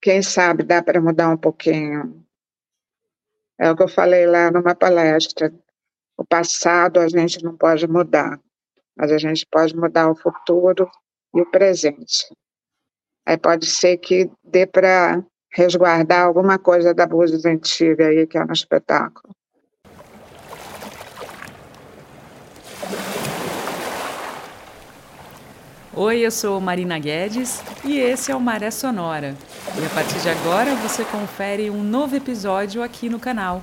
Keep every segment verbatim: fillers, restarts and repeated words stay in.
quem sabe dá para mudar um pouquinho. É o que eu falei lá numa palestra. O passado a gente não pode mudar, mas a gente pode mudar o futuro e o presente. Aí pode ser que dê para resguardar alguma coisa da Búzios antiga aí, que é no espetáculo. Oi, eu sou Marina Guedes e esse é o Maré Sonora. E a partir de agora você confere um novo episódio aqui no canal.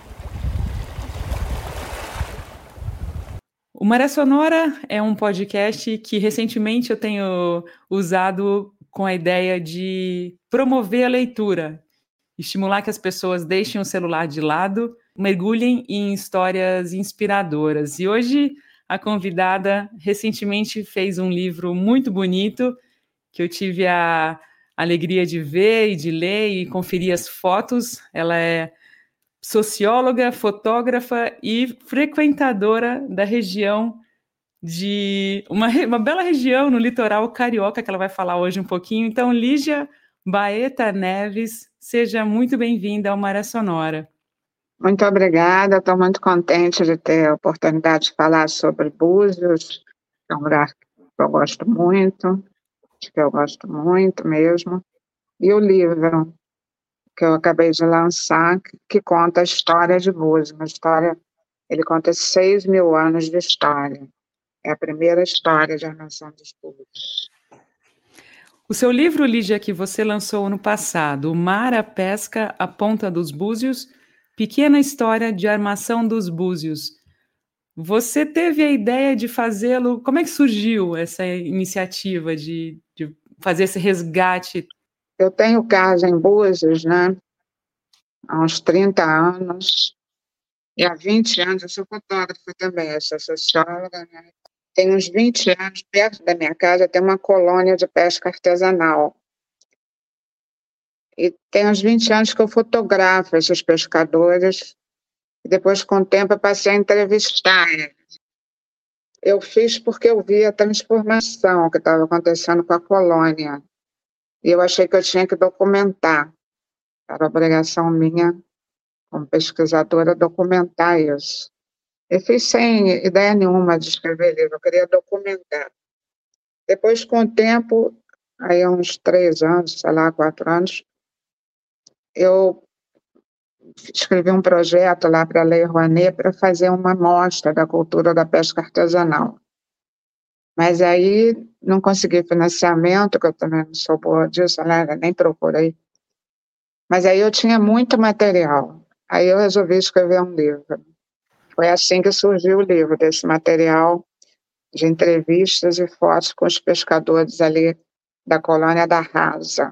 O Maré Sonora é um podcast que recentemente eu tenho usado com a ideia de promover a leitura, estimular que as pessoas deixem o celular de lado, mergulhem em histórias inspiradoras. E hoje a convidada recentemente fez um livro muito bonito que eu tive a alegria de ver e de ler e conferir as fotos. Ela é socióloga, fotógrafa e frequentadora da região de uma, uma bela região no litoral carioca, que ela vai falar hoje um pouquinho. Então, Lígia Baeta Neves, seja muito bem-vinda ao Maré Sonora. Muito obrigada, estou muito contente de ter a oportunidade de falar sobre Búzios, que é um lugar que eu gosto muito, que eu gosto muito mesmo, e o livro que eu acabei de lançar, que, que conta a história de Búzios, uma história, ele conta seis mil anos de história. É a primeira história de armação dos Búzios. O seu livro, Lígia, que você lançou ano passado, O Mar, a Pesca, a Ponta dos Búzios, Pequena História de Armação dos Búzios. Você teve a ideia de fazê-lo, como é que surgiu essa iniciativa de, de fazer esse resgate? Eu tenho casa em Búzios, né, há uns trinta anos, e há vinte anos eu sou fotógrafa também, eu sou socióloga, né? Tem uns vinte anos, perto da minha casa, tem uma colônia de pesca artesanal. E tem uns vinte anos que eu fotografo esses pescadores, e depois, com o tempo, eu passei a entrevistar eles. Eu fiz porque eu vi a transformação que estava acontecendo com a colônia. E eu achei que eu tinha que documentar. Era obrigação minha, como pesquisadora, documentar isso. Eu fiz sem ideia nenhuma de escrever livro, eu queria documentar. Depois, com o tempo, aí uns três anos, sei lá, quatro anos, eu escrevi um projeto lá para a Lei Rouanet para fazer uma mostra da cultura da pesca artesanal. Mas aí não consegui financiamento, que eu também não sou boa disso, né? Nem procurei. Mas aí eu tinha muito material. Aí eu resolvi escrever um livro. Foi assim que surgiu o livro, desse material de entrevistas e fotos com os pescadores ali da colônia da Rasa.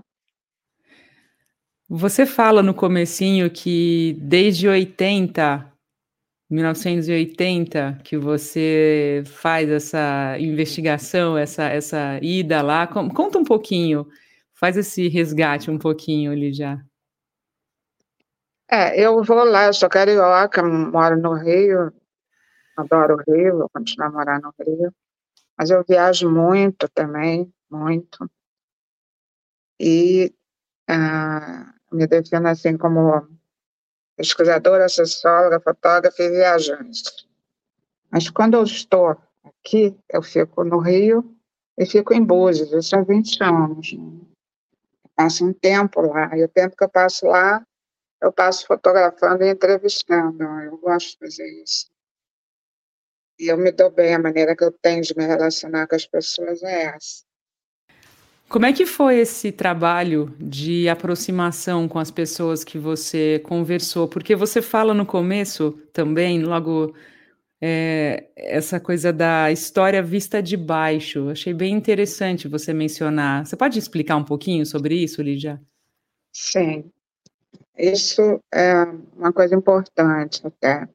Você fala no comecinho que desde oitenta, mil novecentos e oitenta, que você faz essa investigação, essa, essa ida lá. Conta um pouquinho, faz esse resgate um pouquinho ali já. É, eu vou lá, eu sou carioca, moro no Rio, adoro o Rio, vou continuar a morar no Rio, mas eu viajo muito também, muito, e ah, me defino assim como pesquisadora, socióloga, fotógrafa e viajante. Mas quando eu estou aqui, eu fico no Rio e fico em Búzios, isso há vinte anos. Né? Passo um tempo lá, e o tempo que eu passo lá, eu passo fotografando e entrevistando. Eu gosto de fazer isso. E eu me dou bem, a maneira que eu tenho de me relacionar com as pessoas é essa. Como é que foi esse trabalho de aproximação com as pessoas que você conversou? Porque você fala no começo também, logo, é, essa coisa da história vista de baixo. Achei bem interessante você mencionar. Você pode explicar um pouquinho sobre isso, Lígia? Sim, isso é uma coisa importante até.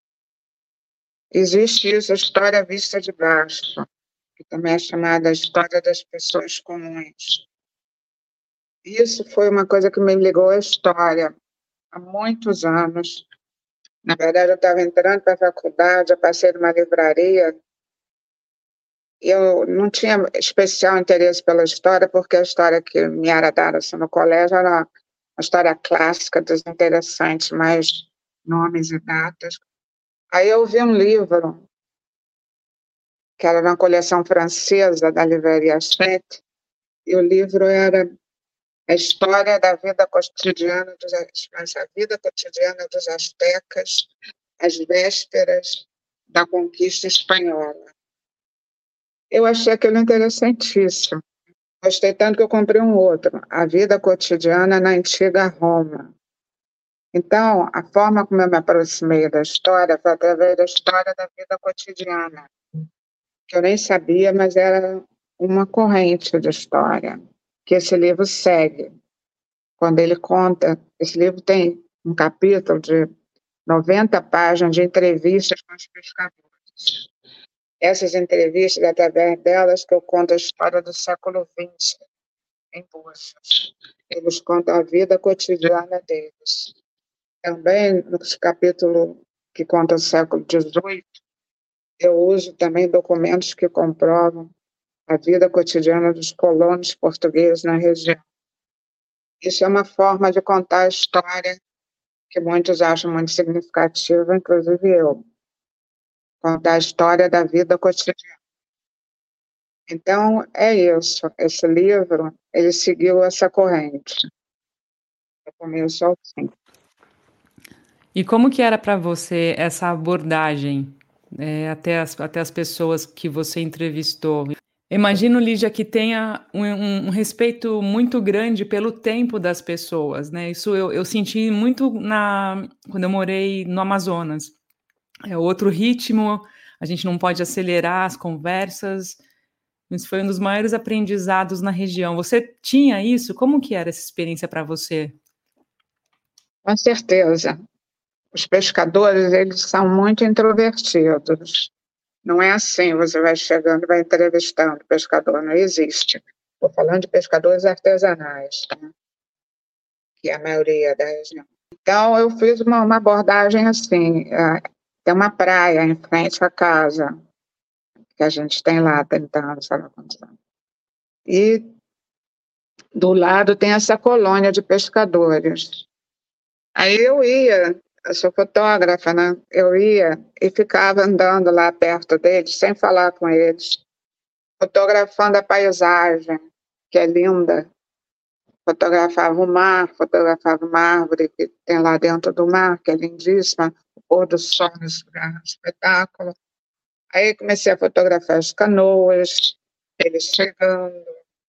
Existe isso, a história vista de baixo, que também é chamada a história das pessoas comuns. Isso foi uma coisa que me ligou à história há muitos anos. Na verdade, eu estava entrando para a faculdade, eu passei numa livraria Eu não tinha especial interesse pela história, porque a história que me era dada assim, no colégio era uma história clássica, desinteressante, mais nomes e datas. Aí eu vi um livro, que era uma coleção francesa da Livraria Sete, e o livro era a história da vida cotidiana dos, a vida cotidiana dos astecas às vésperas da conquista espanhola. Eu achei aquilo interessantíssimo. Gostei tanto que eu comprei um outro, A Vida Cotidiana na Antiga Roma. Então, a forma como eu me aproximei da história foi através da história da vida cotidiana, que eu nem sabia, mas era uma corrente de história que esse livro segue. Quando ele conta, esse livro tem um capítulo de noventa páginas de entrevistas com os pescadores. Essas entrevistas, através delas, que eu conto a história do século vinte, em Buças. Eles contam a vida cotidiana deles. Também, no capítulo que conta o século dezoito, eu uso também documentos que comprovam a vida cotidiana dos colonos portugueses na região. Isso é uma forma de contar a história que muitos acham muito significativa, inclusive eu. Contar a história da vida cotidiana. Então, é isso. Esse livro, ele seguiu essa corrente. Do começo ao fim. E como que era para você essa abordagem, é, até, as, até as pessoas que você entrevistou? Imagino, Lígia, que tenha um, um, um respeito muito grande pelo tempo das pessoas, né? Isso eu, eu senti muito na, quando eu morei no Amazonas. É outro ritmo, a gente não pode acelerar as conversas. Isso foi um dos maiores aprendizados na região. Você tinha isso? Como que era essa experiência para você? Com certeza. Os pescadores, eles são muito introvertidos. Não é assim, você vai chegando e vai entrevistando o pescador, não existe. Estou falando de pescadores artesanais, tá? Que é a maioria da região. Então, eu fiz uma, uma abordagem assim, uh, tem uma praia em frente à casa, que a gente tem lá, tentando, sabe quantos anos. E do lado tem essa colônia de pescadores. Aí eu ia, eu sou fotógrafa, né? Eu ia e ficava andando lá perto deles, sem falar com eles, fotografando a paisagem, que é linda. Fotografava o mar, fotografava uma árvore que tem lá dentro do mar, que é lindíssima, o pôr do sol nesse lugar, espetáculo. Aí comecei a fotografar as canoas, eles chegando.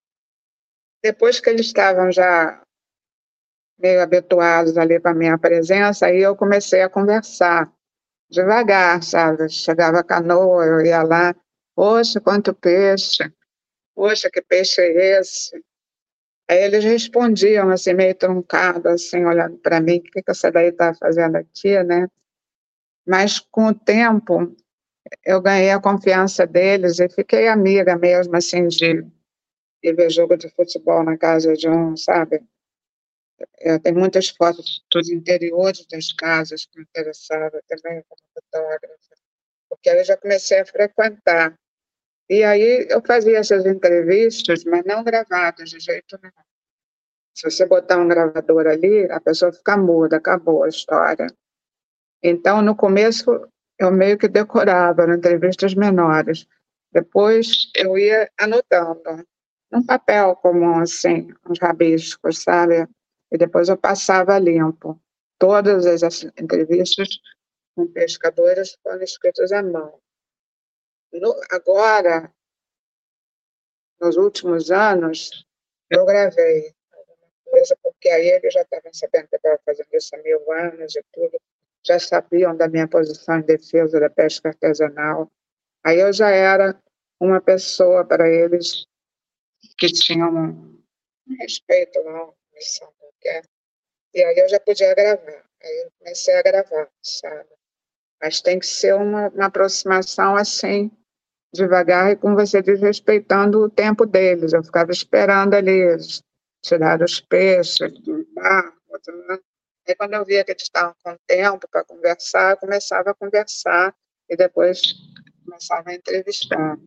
Depois que eles estavam já meio habituados ali com a minha presença, aí eu comecei a conversar, devagar, sabe? Chegava a canoa, eu ia lá, poxa, quanto peixe, poxa, que peixe é esse? Aí eles respondiam, assim, meio truncado, assim, olhando para mim, o que, que essa daí está fazendo aqui, né? Mas, com o tempo, eu ganhei a confiança deles e fiquei amiga mesmo, assim, de, de ver jogo de futebol na casa de um, sabe? Eu tenho muitas fotos dos interiores das casas que me interessavam também como fotógrafa, porque aí eu já comecei a frequentar. E aí eu fazia essas entrevistas, mas não gravadas de jeito nenhum. Se você botar um gravador ali, a pessoa fica muda, acabou a história. Então, no começo, eu meio que decorava, eram entrevistas menores. Depois, eu ia anotando, num papel comum, assim, uns rabiscos, sabe? E depois eu passava limpo. Todas as entrevistas com pescadores foram escritas à mão. No, agora, nos últimos anos, eu gravei coisa, porque aí eles já estavam sabendo que eu estava fazendo isso há mil anos e tudo, já sabiam da minha posição em defesa da pesca artesanal. Aí eu já era uma pessoa para eles que tinham um respeito, uma missão qualquer. E aí eu já podia gravar. Aí eu comecei a gravar, sabe? Mas tem que ser uma, uma aproximação assim, devagar e, como você diz, respeitando o tempo deles. Eu ficava esperando ali eles tirar os peixes do barco. Né? Aí, quando eu via que eles estavam com tempo para conversar, eu começava a conversar e depois começava a entrevistar.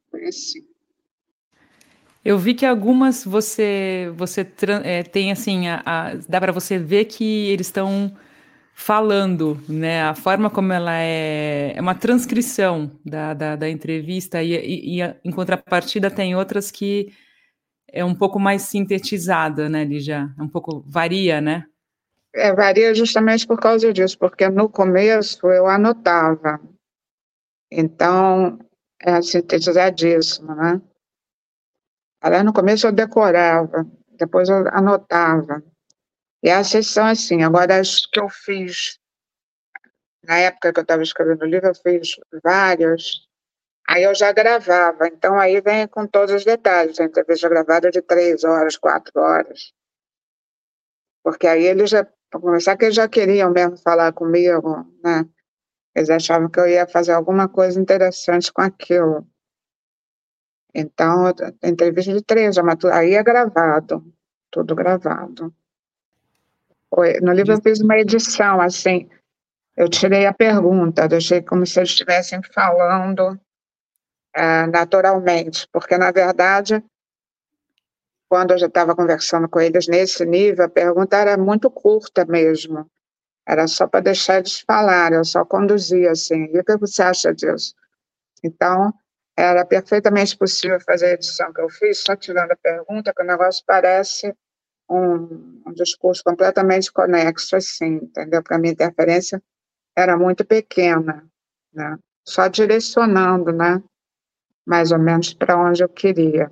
Foi assim. Eu vi que algumas você você tran eh, tem assim, a a dá para você ver que eles estão falando, né, a forma como ela é é uma transcrição da da da entrevista e e e a em contrapartida tem outras que é um pouco mais sintetizada, né, Lígia, é um pouco varia, né? É, varia justamente por causa disso, porque no começo eu anotava, então é sintetizadíssimo, né. Aliás, no começo eu decorava, depois eu anotava. E essas são assim, agora as que eu fiz na época que eu estava escrevendo o livro, eu fiz várias, aí eu já gravava, então aí vem com todos os detalhes, a entrevista gravada de três horas, quatro horas. Porque aí eles já para começar que eles já queriam mesmo falar comigo, né, eles achavam que eu ia fazer alguma coisa interessante com aquilo. Então, a entrevista de três horas, mas tu aí é gravado, tudo gravado. Foi no livro eu fiz uma edição, assim, eu tirei a pergunta, deixei como se eles estivessem falando, eh, naturalmente, porque na verdade, quando eu já estava conversando com eles nesse nível, a pergunta era muito curta mesmo. Era só para deixar eles falarem, eu só conduzia, assim. "E o que você acha disso?". Então, era perfeitamente possível fazer a edição que eu fiz, só tirando a pergunta, que o negócio parece um um discurso completamente conexo, assim, entendeu? Porque a minha interferência era muito pequena, né, só direcionando, né, mais ou menos para onde eu queria.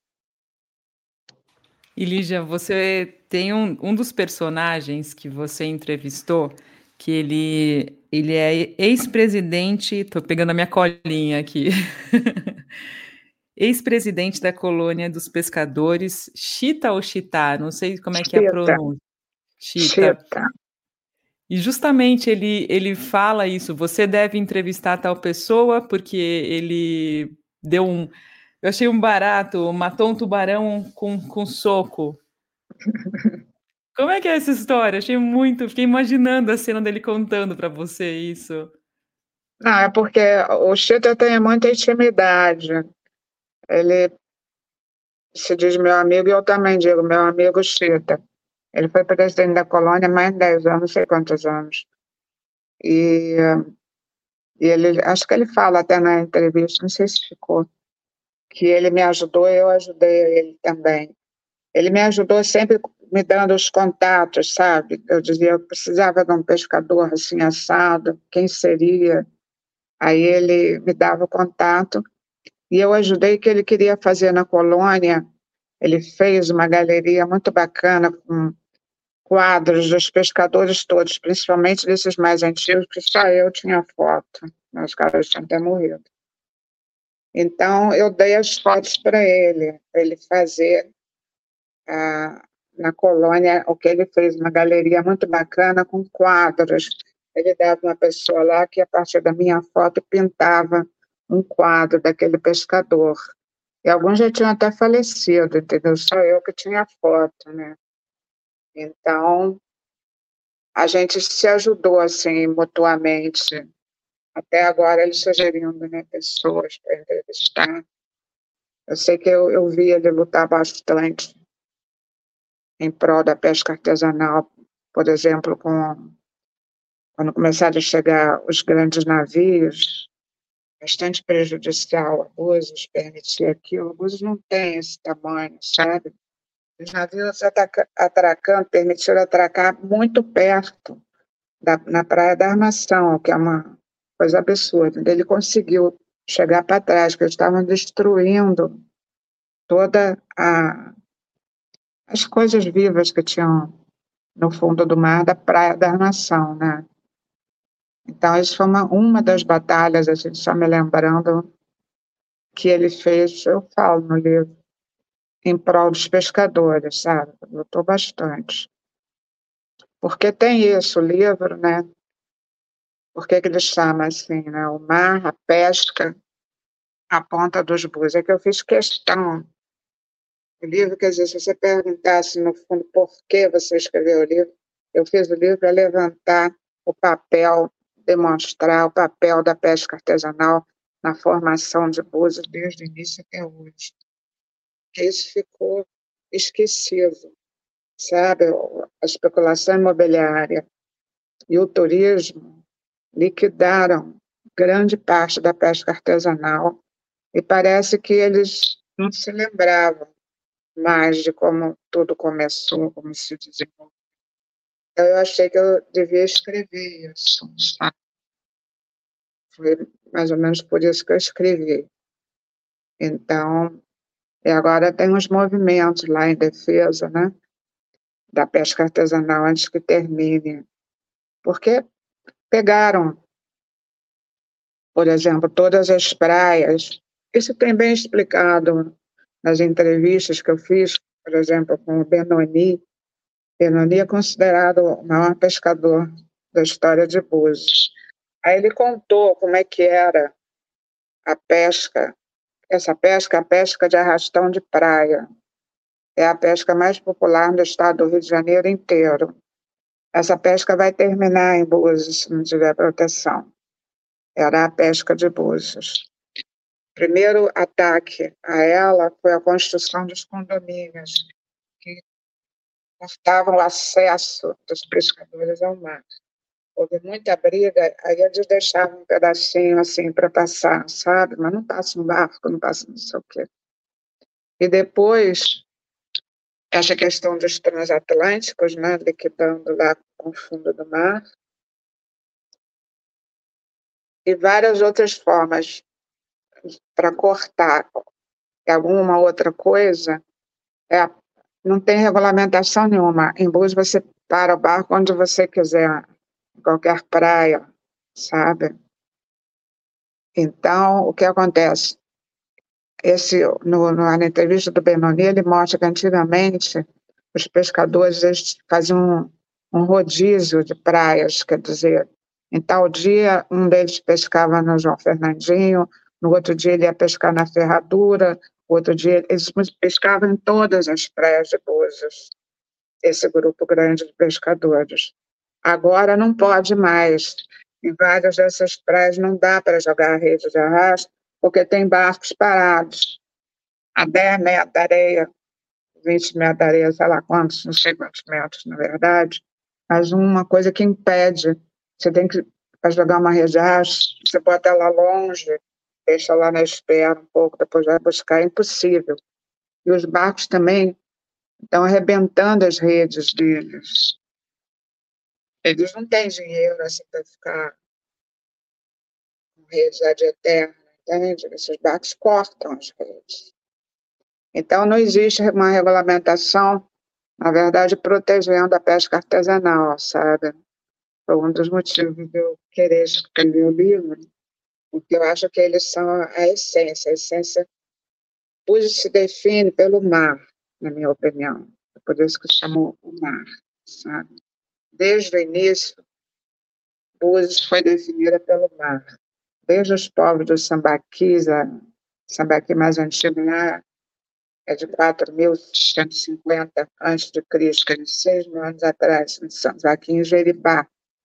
E Lígia, você tem um um dos personagens que você entrevistou, que ele ele é ex-presidente, tô pegando a minha colinha aqui, ex-presidente da colônia dos pescadores, Chita ou Chitá, não sei como é que é a Chita, pronúncia, Chita. chita. E justamente ele ele fala isso, você deve entrevistar tal pessoa, porque ele deu um eu achei um barato, matou um tubarão com com soco. Como é que é essa história? Achei muito fiquei imaginando a cena dele contando pra você isso. Não, é porque o Chita tem muita intimidade. Ele se diz meu amigo e eu também digo meu amigo Chita. Ele foi presidente da colônia há mais de dez anos, não sei quantos anos. E e ele acho que ele fala até na entrevista, não sei se ficou, que ele me ajudou e eu ajudei ele também. Ele me ajudou sempre me dando os contatos, sabe. Eu dizia: "Eu precisava de um pescador assim assado, quem seria?". Aí ele me dava o contato e eu ajudei que ele queria fazer na colônia, ele fez uma galeria muito bacana com quadros dos pescadores todos, principalmente desses mais antigos, que só eu tinha foto, né, os caras tinham até morrido. Então eu dei as fotos para ele, para ele fazer, ah, na colônia o que ele fez, uma galeria muito bacana com quadros. Ele dava uma pessoa lá que a partir da minha foto pintava um quadro daquele pescador. E alguns já tinham até falecido, entendeu, só eu que tinha foto, né. Então a gente se ajudou, assim, mutuamente. Até agora ele sugerindo, né, pessoas para entrevistar. Eu sei que eu eu vi ele lutar bastante em prol da pesca artesanal, por exemplo, com quando começaram a chegar os grandes navios, bastante prejudicial a Búzios, permitir aquilo. Búzios não tem esse tamanho, sabe. Os navios ataca atracando, permitiram atracar muito perto da na Praia da Armação, que é uma coisa absurda. Ele conseguiu chegar para trás, porque eles estavam destruindo toda a as coisas vivas que tinham no fundo do mar da Praia da Armação, né. Então isso foi uma uma das batalhas, assim, só me lembrando, que ele fez, eu falo no livro, em prol dos pescadores, sabe, lutou bastante. Porque tem isso, o livro, né, por que que ele chama assim, né, o mar, a pesca, a ponta dos búzios, é que eu fiz questão. O livro, quer dizer, se você perguntasse no fundo por que você escreveu o livro, eu fiz o livro para levantar o papel, demonstrar o papel da pesca artesanal na formação de Búzios desde o início até hoje. Isso ficou esquecido, sabe? A especulação imobiliária e o turismo liquidaram grande parte da pesca artesanal e parece que eles não se lembravam mais de como tudo começou, como se desenvolveu. Então, eu achei que eu devia escrever isso, sabe? Foi mais ou menos por isso que eu escrevi. Então, e agora tem uns movimentos lá em defesa, né, da pesca artesanal antes que termine. Porque pegaram, por exemplo, todas as praias. Isso tem bem explicado nas entrevistas que eu fiz, por exemplo, com o Benoni. Benoni é considerado o maior pescador da história de Búzios. Aí ele contou como é que era a pesca, essa pesca, a pesca de arrastão de praia. É a pesca mais popular no estado do Rio de Janeiro inteiro. Essa pesca vai terminar em Búzios, se não tiver proteção. Era a pesca de Búzios. O primeiro ataque a ela foi a construção dos condomínios, que cortavam o acesso dos pescadores ao mar. Houve muita briga, aí eles deixavam um pedacinho assim para passar, sabe? Mas não passa um barco, não passa não sei o quê. E depois, essa questão dos transatlânticos, né, liquidando lá com o fundo do mar, e várias outras formas para cortar alguma outra coisa, é, não tem regulamentação nenhuma. Em Búzios você para o barco onde você quiser, em qualquer praia, sabe? Então, o que acontece? Esse, no, no, na entrevista do Benoni, ele mostra que antigamente os pescadores eles faziam um, um rodízio de praias, quer dizer, em tal dia um deles pescava no João Fernandinho, no outro dia ele ia pescar na Ferradura, outro dia eles pescavam em todas as praias de Búzios, esse grupo grande de pescadores. Agora não pode mais. Em várias dessas praias não dá para jogar a rede de arrasto, porque tem barcos parados a dez metros da areia, vinte metros da areia, sei lá quantos, não sei quantos metros, na verdade, mas uma coisa que impede. Você tem que, para jogar uma rede de arrasto, você bota ela longe, deixa lá na espera um pouco, depois vai buscar, é impossível. E os barcos também estão arrebentando as redes deles. Eles não têm dinheiro assim para ficar com redes ad eterna, entende? Esses barcos cortam as redes. Então, não existe uma regulamentação, na verdade, protegendo a pesca artesanal, sabe? Foi um dos motivos de eu querer escrever o livro, porque eu acho que eles são a essência. A essência Búzios se define pelo mar, na minha opinião. É por isso que chamou o mar, sabe? Desde o início, Búzios foi definida pelo mar. Desde os povos dos sambaquis, o sambaqui mais antigo lá é de quatro mil cento e cinquenta antes de Cristo, que é de seis mil anos atrás, em Sambaqui, em Jeribá.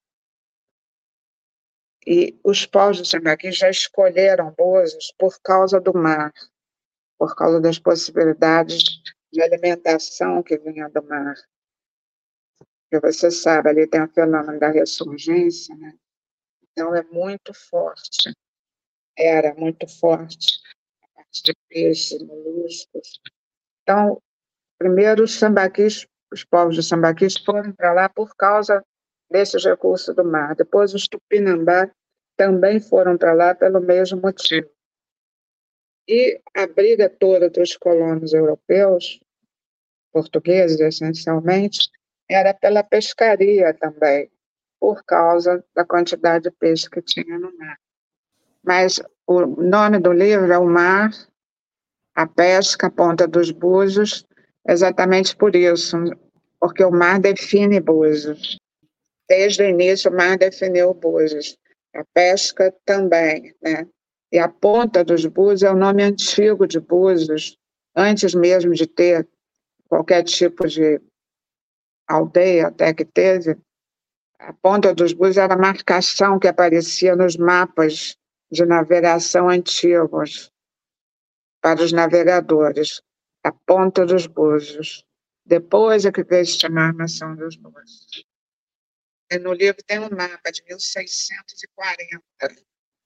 E os povos do Sambaqui já escolheram Búzios por causa do mar, por causa das possibilidades de alimentação que vinha do mar. Porque você sabe, ali tem o fenômeno da ressurgência, né? Então é muito forte, era muito forte a parte de peixes, moluscos. Então, primeiro os sambaquis, os povos dos sambaquis foram para lá por causa desses recursos do mar. Depois os tupinambá também foram para lá pelo mesmo motivo. E a briga toda dos colonos europeus, portugueses essencialmente, era pela pescaria também, por causa da quantidade de peixe que tinha no mar. Mas o nome do livro é O Mar, a Pesca, a Ponta dos Búzios, exatamente por isso, porque o mar define Búzios. Desde o início, o mar definiu Búzios. A pesca também, né? E a Ponta dos Búzios é o nome antigo de Búzios, antes mesmo de ter qualquer tipo de aldeia até que teve. A Ponta dos Búzios era a marcação que aparecia nos mapas de navegação antigos para os navegadores, a Ponta dos Búzios. Depois é que veio se chamar Armação dos Búzios. E no livro tem um mapa de mil seiscentos e quarenta.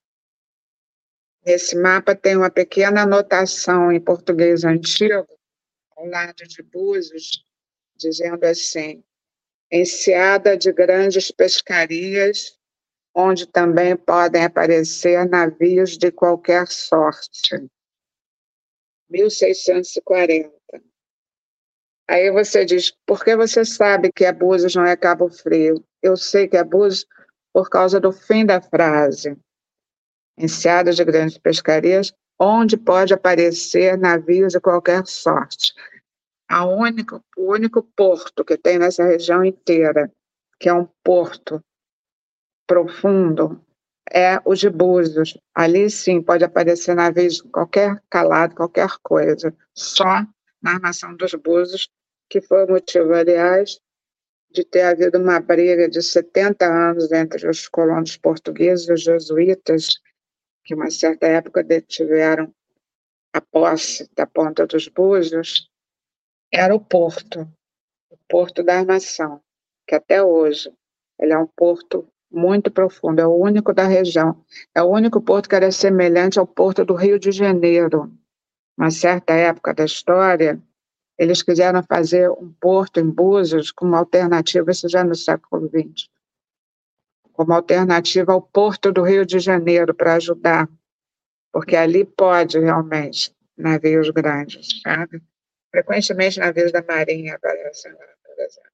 Nesse mapa tem uma pequena anotação em português antigo, ao lado de Búzios, dizendo assim: enseada de grandes pescarias, onde também podem aparecer navios de qualquer sorte. mil seiscentos e quarenta. Aí você diz, por que você sabe que é Búzios, não é Cabo Frio? Eu sei que é Búzios por causa do fim da frase. Enseada de grandes pescarias, onde pode aparecer navios de qualquer sorte. A único, o único porto que tem nessa região inteira, que é um porto profundo, é o de Búzios. Ali sim pode aparecer navios de qualquer calado, qualquer coisa. Só na Armação dos Búzios, que foi o motivo, aliás, de ter havido uma briga de setenta anos entre os colonos portugueses e os jesuítas, que uma certa época detiveram a posse da Ponta dos Búzios, era o porto, o porto da Armação, que até hoje ele é um porto muito profundo, é o único da região, é o único porto que era semelhante ao porto do Rio de Janeiro. Uma certa época da história, eles quiseram fazer um porto em Búzios como alternativa, isso já no século vinte, como alternativa ao porto do Rio de Janeiro, para ajudar, porque ali pode realmente navios grandes, sabe? Frequentemente navios da Marinha aparecem lá, por exemplo.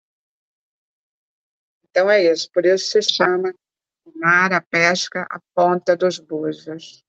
Então é isso, por isso se chama o mar, a pesca, a Ponta dos Búzios.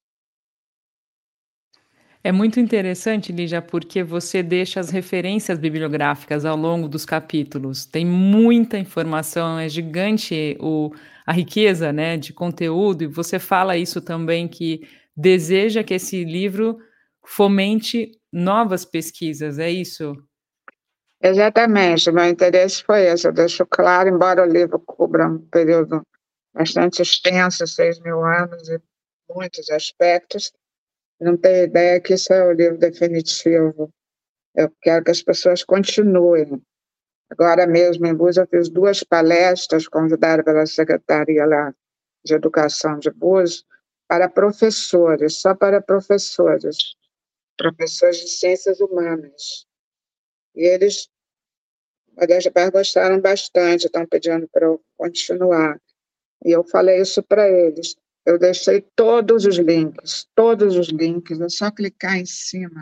É muito interessante, Lígia, porque você deixa as referências bibliográficas ao longo dos capítulos. Tem muita informação, é gigante o, a riqueza, né, de conteúdo, e você fala isso também, que deseja que esse livro fomente novas pesquisas, é isso? Exatamente, meu interesse foi esse. Eu deixo claro, embora o livro cubra um período bastante extenso, seis mil anos e muitos aspectos, não tenho ideia que isso é o livro definitivo. Eu quero que as pessoas continuem. Agora mesmo, em Búzios, eu fiz duas palestras convidadas pela Secretaria lá de Educação de Búzios para professores, só para professores, professores de ciências humanas. E eles, modéstia à parte, gostaram bastante, estão pedindo para eu continuar. E eu falei isso para eles. Eu deixei todos os links, todos os links, é só clicar em cima.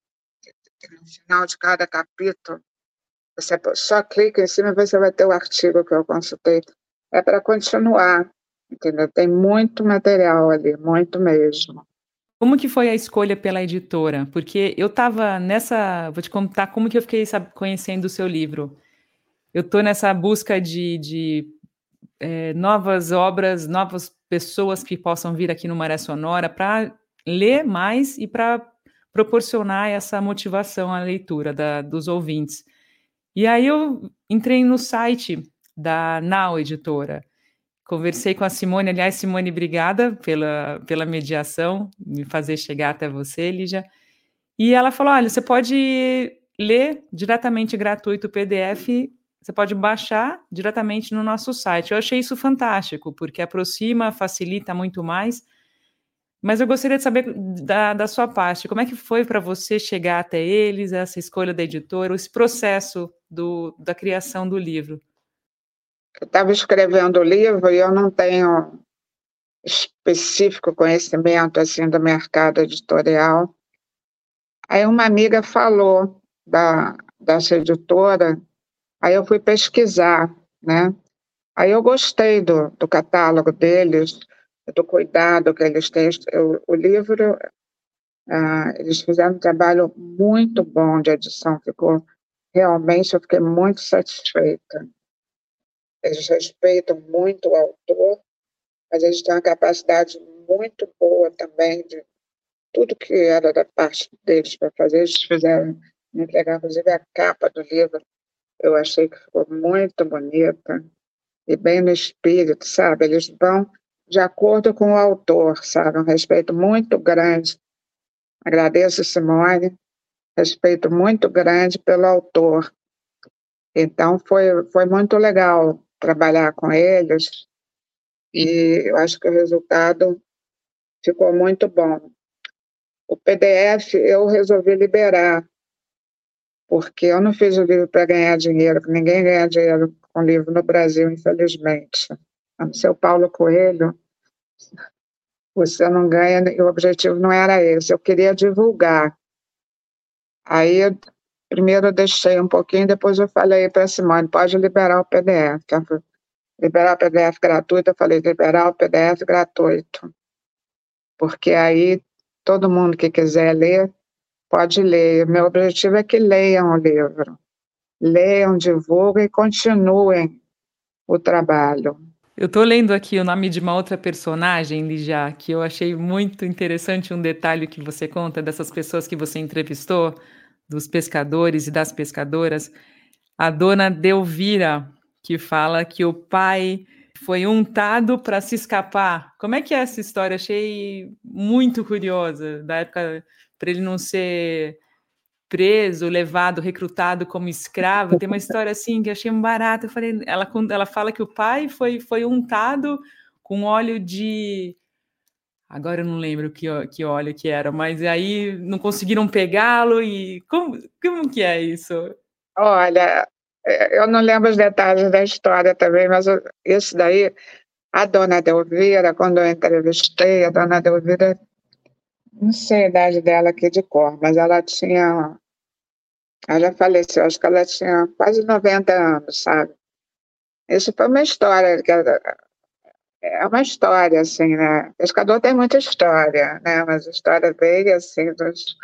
No final de cada capítulo, você só clica em cima e você vai ter o artigo que eu consultei. É para continuar, entendeu? Tem muito material ali, muito mesmo. Como que foi a escolha pela editora? Porque eu estava nessa... Vou te contar como que eu fiquei sabe, conhecendo o seu livro. Eu estou nessa busca de, de é, novas obras, novas pessoas que possam vir aqui no Maré Sonora para ler mais e para proporcionar essa motivação à leitura da, dos ouvintes. E aí eu entrei no site da Now Editora. Conversei com a Simone, aliás, Simone, obrigada pela, pela mediação, me fazer chegar até você, Lígia. E ela falou, olha, você pode ler diretamente gratuito o P D F, você pode baixar diretamente no nosso site. Eu achei isso fantástico, porque aproxima, facilita muito mais. Mas eu gostaria de saber da, da sua parte, como é que foi para você chegar até eles, essa escolha da editora, esse processo do, da criação do livro? Eu estava escrevendo o livro e eu não tenho específico conhecimento assim do mercado editorial. Aí uma amiga falou da, dessa editora, aí eu fui pesquisar, né? Aí eu gostei do, do catálogo deles, do cuidado que eles têm. Eu, o livro, ah, eles fizeram um trabalho muito bom de edição, ficou realmente, eu fiquei muito satisfeita. Eles respeitam muito o autor, mas eles têm uma capacidade muito boa também de tudo que era da parte deles para fazer. Eles fizeram, me entregar, inclusive, a capa do livro. Eu achei que ficou muito bonita e bem no espírito, sabe? Eles vão de acordo com o autor, sabe? Um respeito muito grande. Agradeço, Simone, respeito muito grande pelo autor. Então, foi, foi muito legal trabalhar com eles e eu acho que o resultado ficou muito bom. O P D F eu resolvi liberar, porque eu não fiz o livro para ganhar dinheiro, que ninguém ganha dinheiro com livro no Brasil, infelizmente. A não ser o Paulo Coelho, você não ganha, e o objetivo não era esse, eu queria divulgar. Aí, eu, primeiro eu deixei um pouquinho, depois eu falei para a Simone, pode liberar o P D F. Liberar o P D F gratuito, eu falei, liberar o P D F gratuito. Porque aí, todo mundo que quiser ler, pode ler. Meu objetivo é que leiam o livro. Leiam, divulguem e continuem o trabalho. Eu estou lendo aqui o nome de uma outra personagem, Lígia, que eu achei muito interessante um detalhe que você conta dessas pessoas que você entrevistou, dos pescadores e das pescadoras. A dona Delvira, que fala que o pai foi untado para se escapar. Como é que é essa história? Achei muito curiosa, da época, para ele não ser preso, levado, recrutado como escravo. Tem uma história assim que eu achei um barato. Eu falei, ela, ela fala que o pai foi, foi untado com óleo de... Agora eu não lembro que, que óleo que era, mas aí não conseguiram pegá-lo e... Como, como que é isso? Olha, eu não lembro os detalhes da história também, mas isso daí, a dona Delvira, quando eu entrevistei, a dona Delvira, não sei a idade dela aqui de cor, mas ela tinha... Ela já faleceu, acho que ela tinha quase noventa anos, sabe? Isso foi uma história, que é uma história, assim, né? Pescador tem muita história, né? Mas a história veio, assim, dos...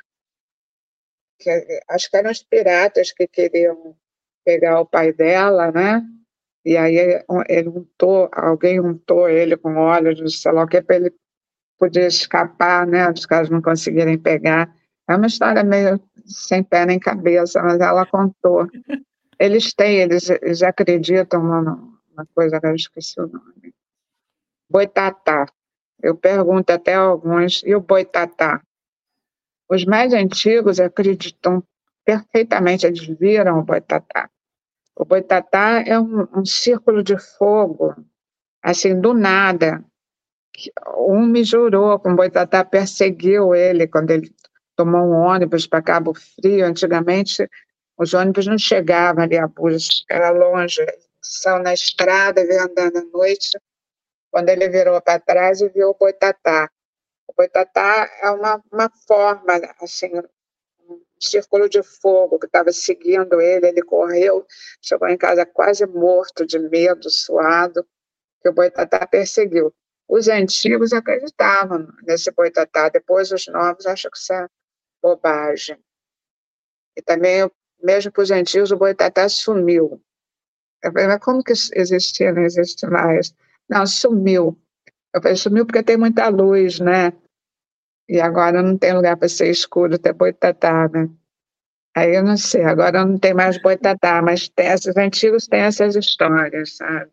Que, acho que eram os piratas que queriam pegar o pai dela, né? E aí ele untou, alguém untou ele com óleo, de sei lá o que, para ele poder escapar, né? Os caras não conseguirem pegar. É uma história meio sem pé nem cabeça, mas ela contou. Eles têm, eles, eles acreditam numa coisa que eu esqueci o nome. Boitatá. Eu pergunto até a alguns, e o boitatá? Os mais antigos acreditam perfeitamente, eles viram o boitatá. O boitatá é um, um círculo de fogo, assim, do nada. Um me jurou que o boitatá perseguiu ele quando ele tomou um ônibus para Cabo Frio. Antigamente, os ônibus não chegavam ali a Búzios, era longe. São na estrada, veio andando à noite. Quando ele virou para trás e viu o boitatá. O boitatá é uma, uma forma, assim, um círculo de fogo que estava seguindo ele. Ele correu, chegou em casa quase morto de medo, suado, que o boitatá perseguiu. Os antigos acreditavam nesse boitatá, depois os novos acham que isso é bobagem. E também, mesmo para os antigos, o boitatá sumiu. Eu falei, mas como que existia, não existe mais? Não, sumiu. Eu falei, sumiu porque tem muita luz, né? E agora não tem lugar para ser escuro, tem boitatá, né? Aí eu não sei, agora não tem mais boitatá, mas tem, esses antigos têm essas histórias, sabe?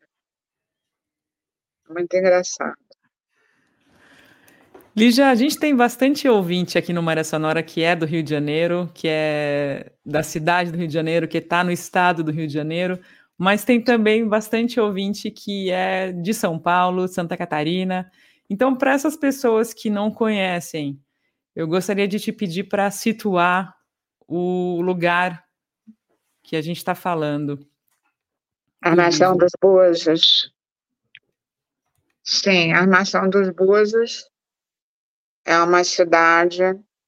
Muito engraçado. Lígia, a gente tem bastante ouvinte aqui no Maré Sonora que é do Rio de Janeiro, que é da cidade do Rio de Janeiro, que está no estado do Rio de Janeiro, mas tem também bastante ouvinte que é de São Paulo, Santa Catarina. Então, para essas pessoas que não conhecem, eu gostaria de te pedir para situar o lugar que a gente está falando. Armação dos Búzios. Sim, a Armação dos Búzios é uma cidade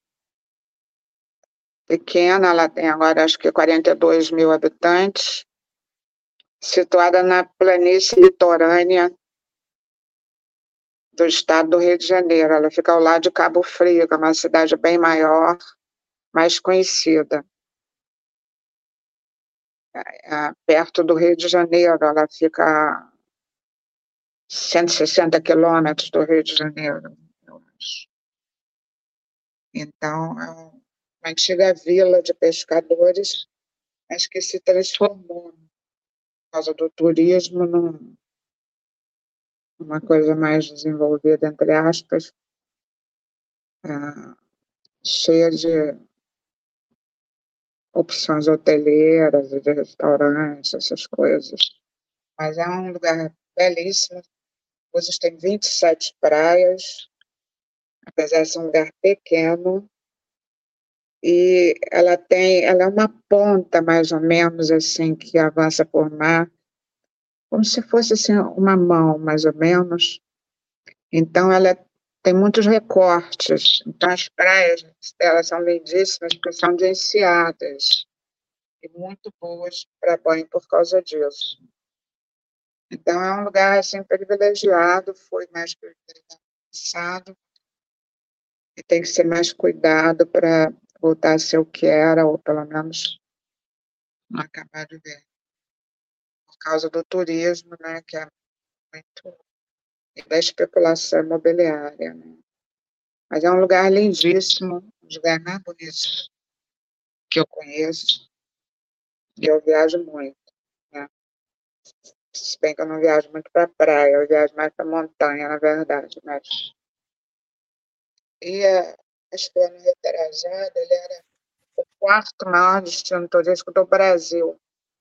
pequena, ela tem agora acho que quarenta e dois mil habitantes, situada na planície litorânea do estado do Rio de Janeiro. Ela fica ao lado de Cabo Frio, que é uma cidade bem maior, mais conhecida. É, perto do Rio de Janeiro, ela fica a cento e sessenta quilômetros do Rio de Janeiro, eu acho. Então, é uma antiga vila de pescadores, mas que se transformou, por causa do turismo, num, uma coisa mais desenvolvida, entre aspas, ah, cheia de opções hoteleiras, de restaurantes, essas coisas. Mas é um lugar belíssimo. Búzios tem vinte e sete praias, apesar de ser um lugar pequeno. E ela tem, ela é uma ponta, mais ou menos, assim, que avança por mar, como se fosse assim, uma mão, mais ou menos. Então, ela tem muitos recortes. Então, as praias, elas são lindíssimas, porque são de enseadas e muito boas para banho por causa disso. Então, é um lugar, assim, privilegiado, foi mais privilegiado no passado, e tem que ser mais cuidado para voltar a ser o que era, ou pelo menos não acabar de ver. Por causa do turismo, né, que é muito, e da especulação imobiliária, né? Mas é um lugar lindíssimo, um dos lugares mais bonitos que eu conheço, e eu viajo muito, né? Se bem que eu não viajo muito para praia, eu viajo mais para montanha, na verdade, mas... E a, acho que o ano retrasado, ele era o quarto maior destino turístico do Brasil,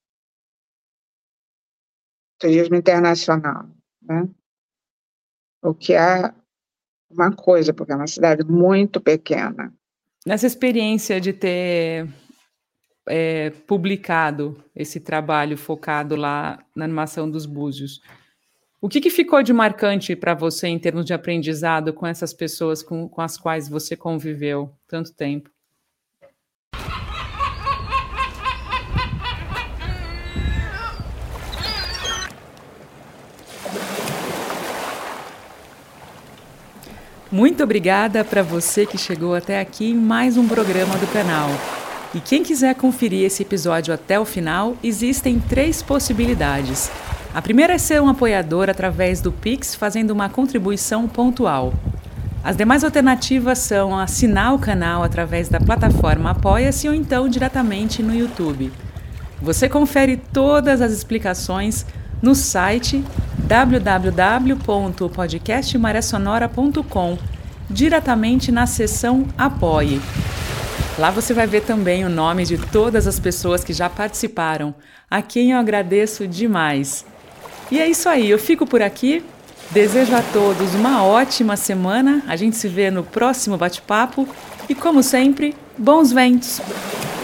turismo internacional, né? O que é uma coisa, porque é uma cidade muito pequena. Nessa experiência de ter é, publicado esse trabalho focado lá na animação dos Búzios, o que, que ficou de marcante para você em termos de aprendizado com essas pessoas com, com as quais você conviveu tanto tempo? Muito obrigada para você que chegou até aqui em mais um programa do canal. E quem quiser conferir esse episódio até o final, existem três possibilidades. A primeira é ser um apoiador através do Pix, fazendo uma contribuição pontual. As demais alternativas são assinar o canal através da plataforma Apoia-se ou então diretamente no YouTube. Você confere todas as explicações no site w w w ponto podcast maré sonora ponto com, diretamente na seção Apoie. Lá você vai ver também o nome de todas as pessoas que já participaram, a quem eu agradeço demais. E é isso aí, eu fico por aqui. Desejo a todos uma ótima semana. A gente se vê no próximo bate-papo. E como sempre, bons ventos!